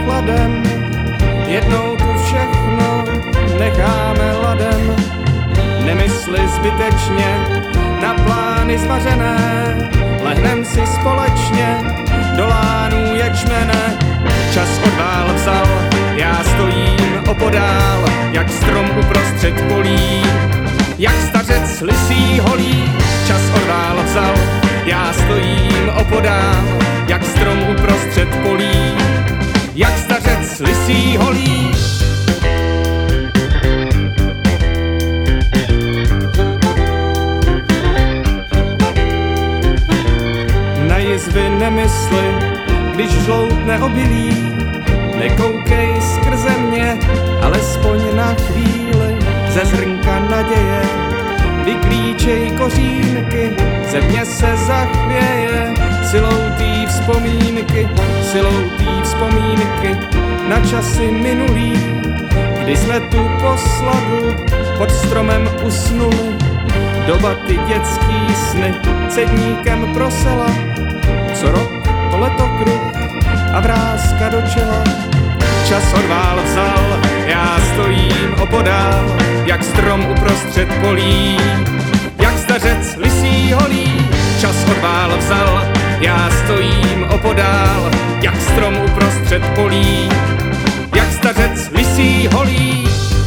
chladem, jednou tu všechno necháme ladem. Nemysli zbytečně na plány zvařené, lehnem si společně do lánů ječmene. Čas odvál vzal, já stojím opodál, jak strom uprostřed polí, jak stařec lysý holí. Čas odvál vzal, já stojím opodál, jak strom uprostřed polí, jak stařec lysý holí. Na jizvy nemysli, když žloutne obilí, nekoukej skrze mě, alespoň na chvíli, ze zrnka naděje. Vyklíčej kořínky, země se zachvěje, silou tý vzpomínky, na časy minulý, kdy jsme tu posladu pod stromem usnuli. Doba ty dětský sny cedníkem prosela, co rok to letokruh a vrázka do čela. Čas odvál vzal, já stojím opodál, jak strom uprostřed polí, jak stařec lysý holí. Čas odvál vzal, já stojím opodál, jak strom uprostřed polí, jak stařec lysý holí.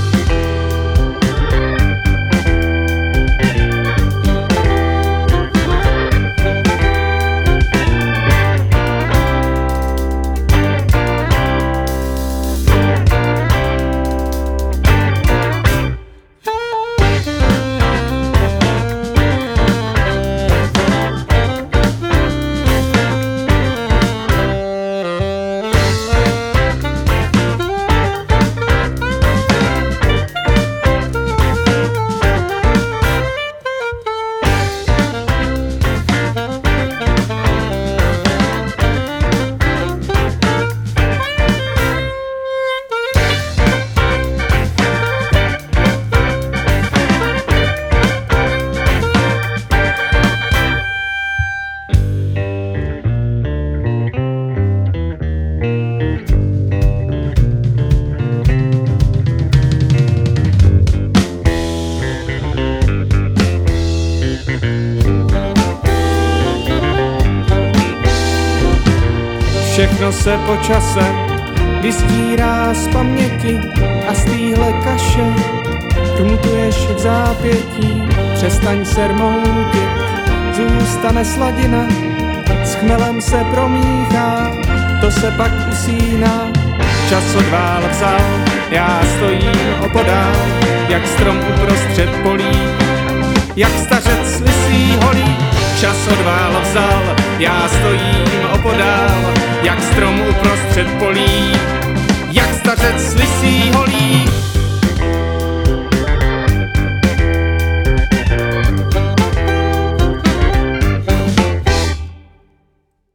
Všechno se po čase vystírá z paměti a z téhle kaše krmutuješ v zápětí. Přestaň se rmoutit, zůstane sladina, s chmelem se promíchá, to se pak usíná. Čas odvál vzal, já stojím opodál, jak strom uprostřed polí, jak stařec lysý holí. Čas odvál vzal, já stojím opodál, jak strom uprostřed polí, jak stařec lysý holí.